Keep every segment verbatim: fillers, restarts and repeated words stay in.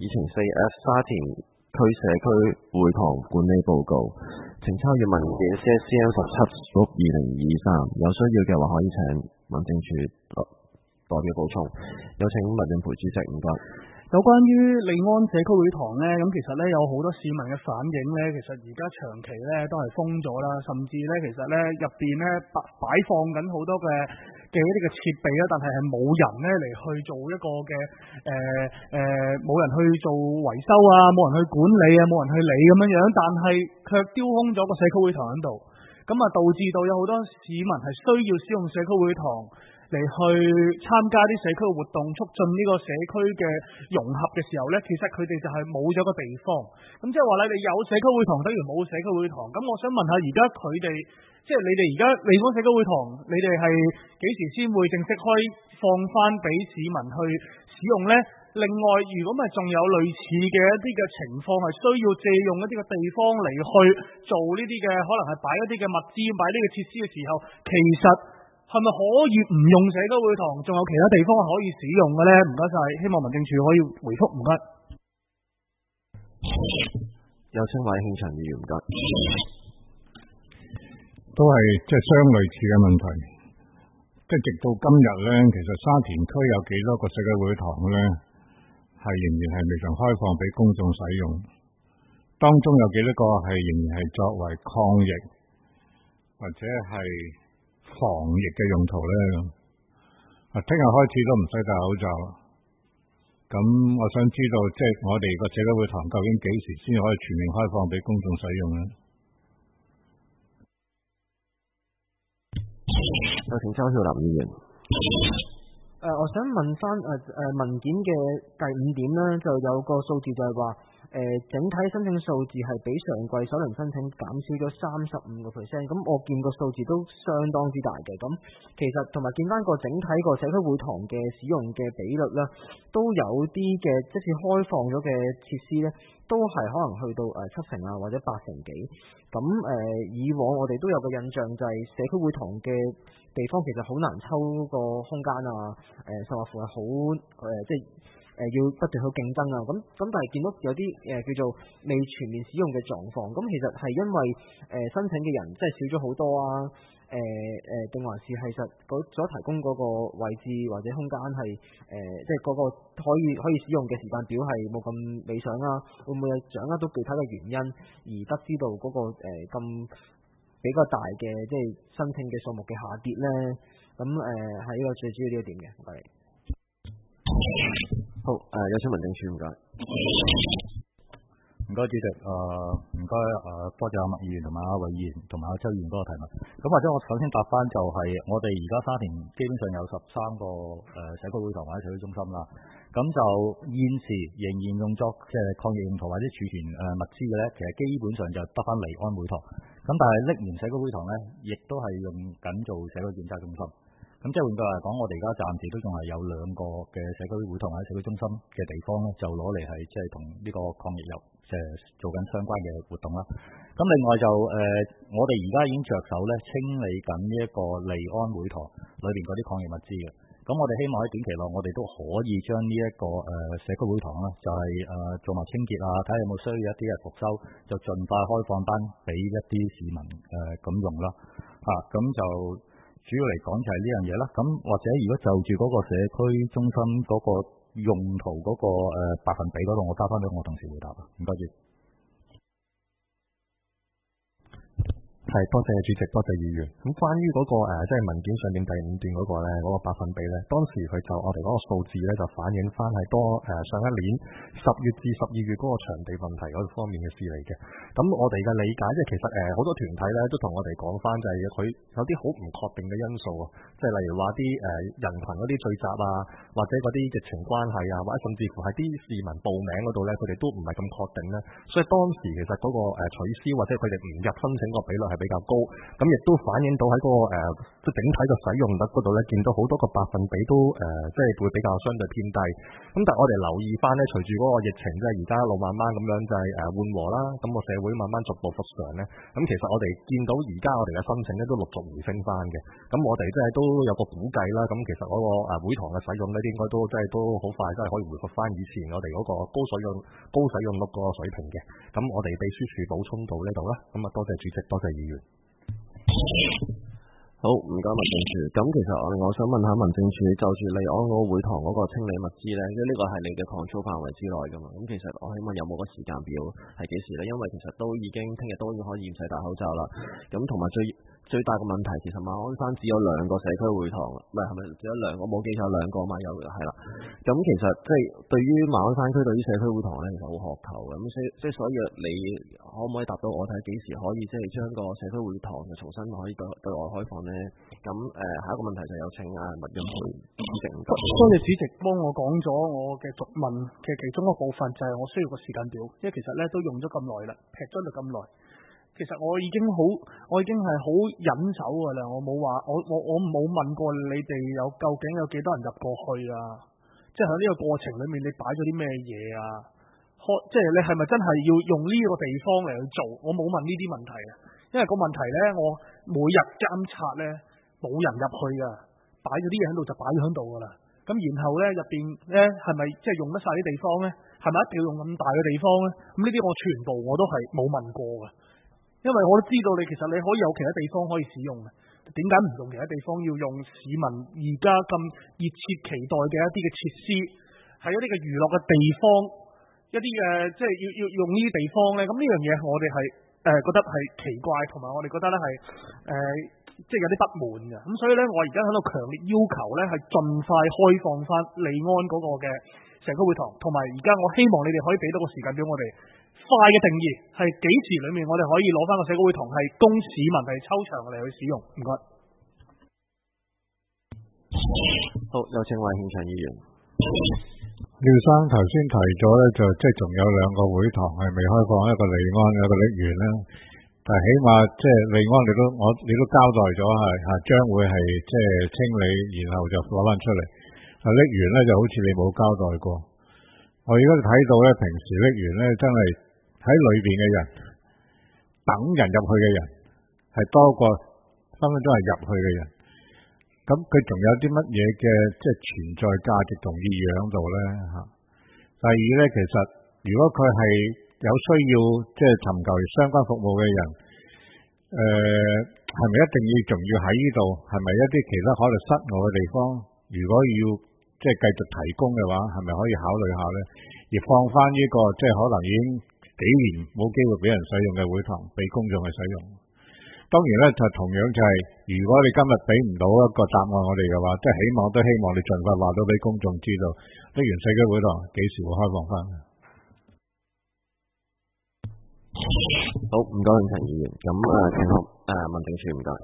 程 四 F 沙田區社區會堂管理報告，請抄閱文件 C S C M 十七屬二零二三，有需要嘅話可以請民政處代表補充。有請民政陪主席，唔該。 有關於利安社區會堂呢，咁其實呢有好多市民嘅反映呢，其實而家長期呢都係封咗啦，甚至呢其實呢入邊呢擺擺放緊好多嘅嘅一啲嘅設備啦，但係係冇人呢嚟去做一個嘅誒誒冇人去做維修啊，冇人去管理啊，冇人去理咁樣樣，但係卻丟空咗個社區會堂喺度，咁啊導致到有好多市民係需要使用社區會堂嚟去參加啲社區嘅活動，促進呢個社區嘅融合嘅時候呢，其實佢哋就係冇咗個地方。咁即係話咧，你有社區會堂等於冇社區會堂。咁我想問下，而家佢哋即係你哋而家利安社區會堂，你哋係幾時先會正式開放翻俾市民去使用呢？另外，如果咪仲有類似嘅一啲嘅情況，係需要借用一啲嘅地方嚟去做呢啲嘅，可能係擺一啲嘅物資、擺呢個設施嘅時候，其實係咪可以唔用社區會堂，仲有其他地方係可以使用嘅呢？唔該晒，希望民政處可以回覆，唔該。 有請委慶祥議員，唔該。 都係即係相類似嘅問題，即係直到今日呢，其實沙田區有幾多個社區會堂呢，係仍然係未曾開放俾公眾使用，當中有幾多個係仍然係作為抗疫或者係防疫嘅用途呢？啊，聽日開始都唔使戴口罩，咁我想知道，即係我哋個社區會堂究竟幾時先可以全面開放俾公眾使用呢？ 有請周曉林議員。 誒、呃，我想問翻誒誒文件嘅第五點呢，就有個數字就係話，誒、呃、整體申請數字係比上季首輪申請減少咗三十五個 percent，咁我見個數字都相當之大嘅。咁其實同埋見翻個整體個社區會堂嘅使用嘅比率呢，都有啲嘅，即使開放咗嘅設施呢，都係可能去到誒七成啊，或者八成幾。咁誒、呃、以往我哋都有個印象就係社區會堂嘅地方其實好難抽個空間啊，誒、呃、甚至乎係好誒即係誒、呃、要不斷去競爭啊。咁咁但係見到有啲誒、呃、叫做未全面使用嘅狀況，咁其實係因為誒、呃、申請嘅人即係少咗好多啊。誒誒，定、呃、還是係實所提供嗰個位置或者空間係誒，即係嗰個可以可以使用嘅時間表係冇咁理想啊？會唔會有掌握到具體嘅原因，而得知到嗰、那個咁、呃、比較大嘅即係申請嘅數目嘅下跌咧？咁誒係呢個最主要呢一點嘅。唔該。 好，誒、呃、有請民政處，唔該。 唔該，主席，誒唔該，誒多謝阿麥議員同埋阿偉議員同埋阿周議員嗰個提問。咁或者我首先答翻就係、是、我哋而家沙田基本上有十三個誒、呃、社區會堂或者社區中心啦。咁就現時仍然用作即係抗疫用途或者儲存誒、呃、物資嘅咧，其實基本上就得翻利安會堂。咁但係瀝源社區會堂咧，亦都係用緊做社區檢測中心。咁即係換句話嚟講，我哋而家暫時都仲係有兩個嘅社區會堂或者社區中心嘅地方咧，就攞嚟係即係同呢個抗疫有即係做緊相關嘅活動啦。咁另外就誒、呃，我哋而家已經着手咧清理緊呢一個利安會堂裏邊嗰啲抗疫物資嘅。咁我哋希望喺短期內，我哋都可以將呢、這、一個誒、呃、社區會堂啦，就係、是、誒、呃、做埋清潔啊，睇下有冇需要一啲嘅復修，就盡快開放翻俾一啲市民誒咁、呃、用啦。啊，咁就主要嚟講就係呢樣嘢啦。咁或者如果就住嗰個社區中心嗰個用途嗰、那個誒、呃、百分比嗰度，我交翻俾我同事回答啦。唔該住。 係，多謝主席，多謝議員。咁關於嗰、那個誒、呃，即係文件上面第五段嗰個咧，嗰、那個百分比咧，當時佢就我哋嗰個數字咧，就反映翻係多誒、呃、上一年十月至十二月嗰個場地問題嗰方面嘅事嚟嘅。咁我哋嘅理解，即係其實誒好、呃、多團體咧都同我哋講翻，就係佢有啲好唔確定嘅因素啊，即係例如話啲誒人群嗰啲聚集啊，或者嗰啲疫情關係啊，或者甚至乎係啲市民報名嗰度咧，佢哋都唔係咁確定咧。所以當時其實嗰、那個誒、呃、取消或者佢哋唔入申請個比率係比比較高，咁亦都反映到喺嗰、那個誒即係整體嘅使用率嗰度咧，見到好多個百分比都誒、呃、即係會比較相對偏低。咁但係我哋留意翻咧，隨住嗰個疫情即係而家一路慢慢咁樣就係誒緩和啦，咁、個社會慢慢逐步復常咧，咁其實我哋見到而家我哋嘅申請咧都陸續回升翻嘅。咁我哋即係都有個估計啦，咁其實嗰個誒會堂嘅使用咧，應該都即係都好快，即係可以回復翻以前我哋嗰個高水用高使用率嗰個水平嘅。咁我哋秘書處補充到呢度啦。咁啊，多謝主席，多謝議員。 好，唔該民政處。咁其實我我想問下民政處，就住利安嗰個會堂嗰個清理物資咧，因為呢個係你嘅 control 範圍之內噶嘛。咁其實我希望有冇個時間表係幾時咧？因為其實都已經聽日都已經可以唔使戴口罩啦。咁同埋最最大嘅問題，其實馬鞍山只有兩個社區會堂，唔係係咪只有兩個？冇記錯兩個嘛，有嘅係啦。咁其實即係對於馬鞍山區對於社區會堂咧，其實好渴求嘅。咁所以即係所以你可唔可以答到我睇幾時可以即係將個社區會堂就重新可以對對外開放咧？咁誒、呃，下一個問題就有請啊麥潤培主席。 多謝主席幫我講咗我嘅逐問嘅其中一個部分，就係我需要個時間表，因為其實咧都用咗咁耐啦，劈咗就咁耐。其實我已經好，我已經係好忍手噶啦，我冇話，我我我冇問過你哋有究竟有幾多人入過去啊？即係喺呢個過程裏面，你擺咗啲咩嘢啊？開，即係你係咪真係要用呢個地方嚟去做？我冇問呢啲問題啊，因為個問題咧，我每日監察咧冇人入去噶，擺咗啲嘢喺度就擺咗喺度噶啦。咁然後咧入邊咧係咪即係用得晒啲地方咧？係咪一定要用咁大嘅地方咧？咁呢啲我全部我都係冇問過噶。因為我都知道你其實你可以有其他地方可以使用嘅，點解唔用其他地方要用市民而家咁熱切期待嘅一啲嘅設施，係一啲嘅娛樂嘅地方，一啲嘅即係要要用呢啲地方咧？咁呢樣嘢我哋係誒覺得係奇怪，同埋我哋覺得咧係誒即係有啲不滿嘅。咁所以咧，我而家喺度強烈要求咧係盡快開放翻利安嗰個嘅社區會堂，同埋而家我希望你哋可以俾到個時間俾我哋。快嘅定義係幾時裏面我哋可以攞翻個社區會堂係供市民係抽場嚟去使用？唔該。 好，有請魏慶祥議員。 廖生頭先提咗咧，就即係仲有兩個會堂係未開放，一個利安，一個瀝源啦。但係起碼即係利安，你都我你都交代咗係嚇，將會係即係清理，然後就攞翻出嚟。啊，瀝源咧就好似你冇交代過。我而家睇到咧，平時瀝源咧真係喺裏邊嘅人，等人入去嘅人係多過分分鐘係入去嘅人。咁佢仲有啲乜嘢嘅即係存在價值同意義喺度咧嚇？第二咧，其實如果佢係有需要即係尋求相關服務嘅人，誒係咪一定要仲要喺呢度？係咪一啲其他可能室外嘅地方？如果要即係繼續提供嘅話，係咪可以考慮下咧？而放翻呢個即係可能已經幾年冇機會俾人使用嘅會堂，俾公眾去使用。當然咧，就同樣就係、是，如果你今日俾唔到一個答案我哋嘅話，即係起碼都希望你盡快話到俾公眾知道，瀝源社區會堂幾時會開放翻。 好，唔該，陳議員。咁誒，請學誒民政處唔該。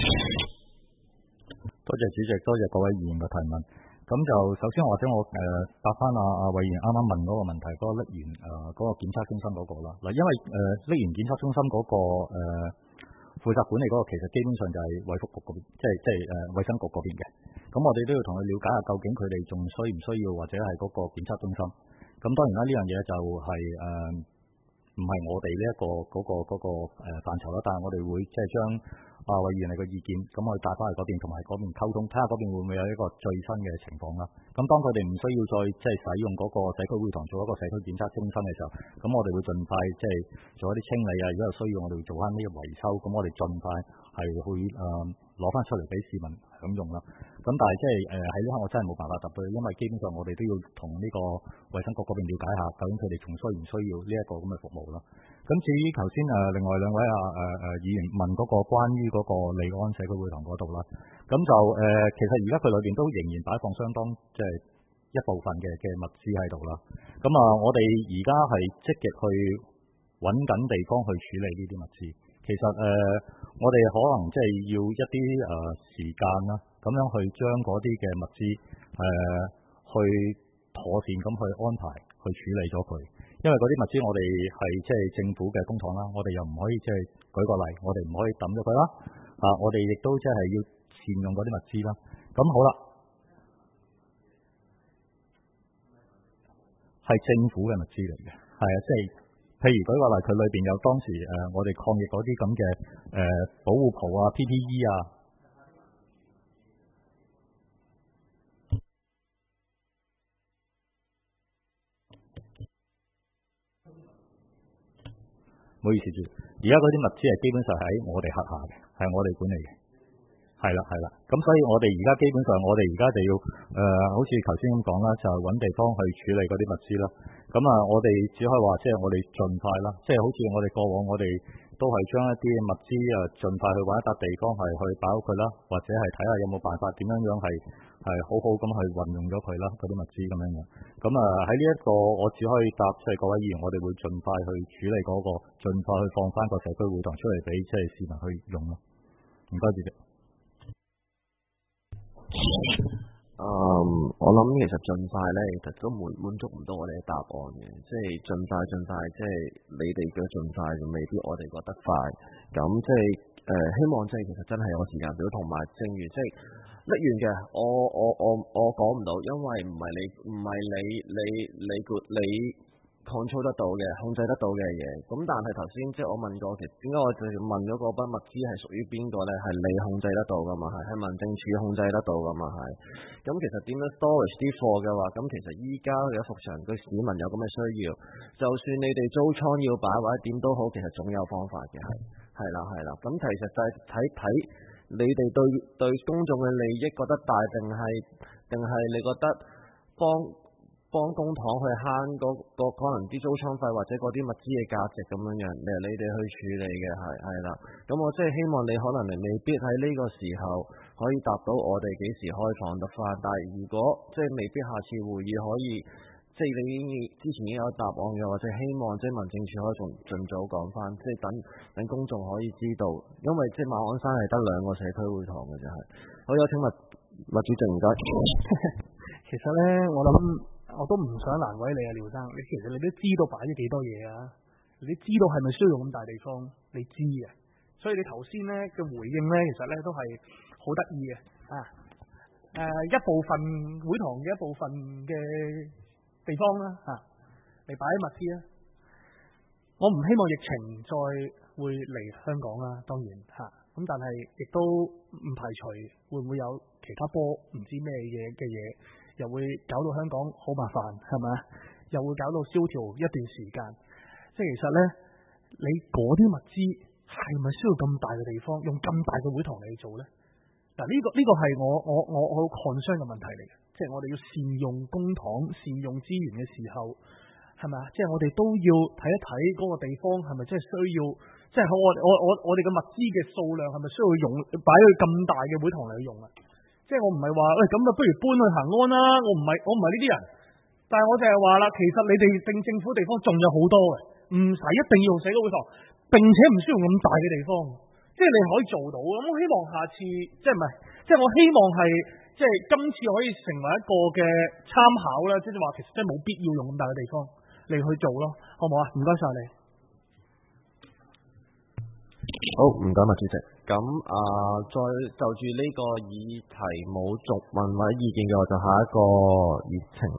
多謝主席，多謝各位議員嘅提問。咁就首先或者我誒、呃、答翻阿阿委員啱啱問嗰個問題，嗰、那個瀝源誒嗰個檢測中心嗰、那個啦。嗱，因為誒瀝源檢測中心嗰、那個誒負、呃、責管理嗰個，其實基本上就係衛福局嗰邊，即係即係誒衛生局嗰邊嘅。咁我哋都要同佢了解下，究竟佢哋仲需唔需要，或者係嗰個檢測中心。咁當然啦，呢樣嘢就係誒唔係我哋呢一個嗰、那個嗰、那個誒範疇啦，但係我哋會即係將啊委員你嘅意見，咁我哋帶翻去嗰邊，同埋嗰邊溝通，睇下嗰邊會唔會有一個最新嘅情況啦。咁當佢哋唔需要再即係使用嗰個社區會堂做一個社區檢測中心嘅時候，咁我哋會盡快即係做一啲清理啊。如果有需要，我哋會做翻呢個維修。咁我哋盡快係會誒攞翻出嚟俾市民享用啦。咁但係即係誒喺呢刻我真係冇辦法答對，因為基本上我哋都要同呢個衛生局嗰邊了解下，究竟佢哋仲需唔需要呢一個咁嘅服務啦。咁至於頭先誒另外兩位啊誒誒議員問嗰個關於嗰個利安社區會堂嗰度啦，咁就誒、呃、其實而家佢裏邊都仍然擺放相當即係一部分嘅嘅物資喺度啦。咁啊，我哋而家係積極去揾緊地方去處理呢啲物資。其實誒、呃，我哋可能即係要一啲誒、呃、時間啦，咁樣去將嗰啲嘅物資誒、呃、去妥善咁去安排去處理咗佢。 因為嗰啲物資我哋係即係政府嘅公帑啦，我哋又唔可以即係舉個例，我哋唔可以抌咗佢啦。啊，我哋亦都即係要善用嗰啲物資啦。咁好啦，係政府嘅物資嚟嘅，係啊，即係譬如舉個例，佢裏邊有當時誒、呃、我哋抗疫嗰啲咁嘅誒保護袍啊、P P E 啊。唔好意思住，而家嗰啲物資係基本上喺我哋轄下嘅，係我哋管理嘅，係啦係啦。咁所以我哋而家基本上，我哋而家就要誒、呃，好似頭先咁講啦，就係揾地方去處理嗰啲物資啦。咁啊，我哋只可以話，即係我哋盡快啦，即係好似我哋過往，我哋都係將一啲物資啊，盡快去揾一笪地方係去擺好佢啦，或者係睇下有冇辦法點樣樣係係好好咁去運用咗佢啦，嗰啲物資咁樣樣。咁啊喺呢一個，我只可以答即係各位議員，我哋會盡快去處理嗰、那個，盡快去放翻個社區會堂出嚟俾即係市民去用咯。唔該主席。 嗯，我諗其實盡快咧，其實都滿滿足唔到我哋嘅答案嘅，即係盡快盡快，即係你哋嘅盡快，未必我哋覺得快。咁即係誒，希望即係其實真係有個時間表，同埋正如即係甩完嘅，我我我我講唔到，因為唔係你唔係你你你你 control 得到嘅，控制得到嘅嘢。咁但係頭先即係我問過，其實點解我就問咗嗰筆物資係屬於邊個咧？係你控制得到噶嘛？係係民政處控制得到噶嘛？係。咁其實點樣 storage 啲貨嘅話，咁其實依家嘅復常對市民有咁嘅需要，就算你哋租倉要擺或者點都好，其實總有方法嘅，係係啦係啦。咁其實就係睇睇你哋對對公眾嘅利益覺得大，定係定係你覺得幫幫公帑去慳嗰個可能啲租倉費或者嗰啲物資嘅價值咁樣樣，你你哋去處理嘅係係啦。咁我即係希望你可能你未必喺呢個時候可以答到我哋幾時開放得翻，但係如果即係未必下次會議可以，即係你已經之前已經有答案嘅，或者希望即係民政處可以仲盡早講翻，即係等等公眾可以知道，因為即係馬鞍山係得兩個社區會堂嘅啫係。好，有請麥麥主席唔該。 其實咧，我諗我都唔想難為你啊，廖生。你其實你都知道擺咗幾多嘢啊，你知道係咪需要咁大地方？你知嘅，所以你頭先咧嘅回應咧，其實咧都係好得意嘅啊。誒、呃，一部分會堂嘅一部分嘅地方啦，嚇嚟擺物資啦。我唔希望疫情再會嚟香港啦，當然嚇。咁、啊、但係亦都唔排除會唔會有其他波唔知咩嘢嘅嘢，又會搞到香港好麻煩，係咪啊？又會搞到蕭條一段時間。即係其實咧，你嗰啲物資係咪需要咁大嘅地方，用咁大嘅會堂嚟做咧？嗱，呢個呢個係我我我我好 concern 嘅問題嚟嘅，即係我哋要善用公帑、善用資源嘅時候，係咪啊？即係我哋都要睇一睇嗰個地方係咪真係需要，即係我我我我哋嘅物資嘅數量係咪需要用擺去咁大嘅會堂嚟用啊？即係我唔係話喂咁啊，不如搬去恆安啦，我唔係我唔係呢啲人，但係我就係話啦，其實你哋政政府地方仲有好多嘅，唔使一定要用社區會堂，並且唔需要用咁大嘅地方。即係你可以做到，咁我希望下次即係唔係，即係我希望係即係今次可以成為一個嘅參考啦，即係話其實真係冇必要用咁大嘅地方嚟去做咯，好唔好啊？唔該晒你。 好，唔該麥主席。咁啊、呃，再就住呢個議題冇續問或者意見嘅，我就下一個議程。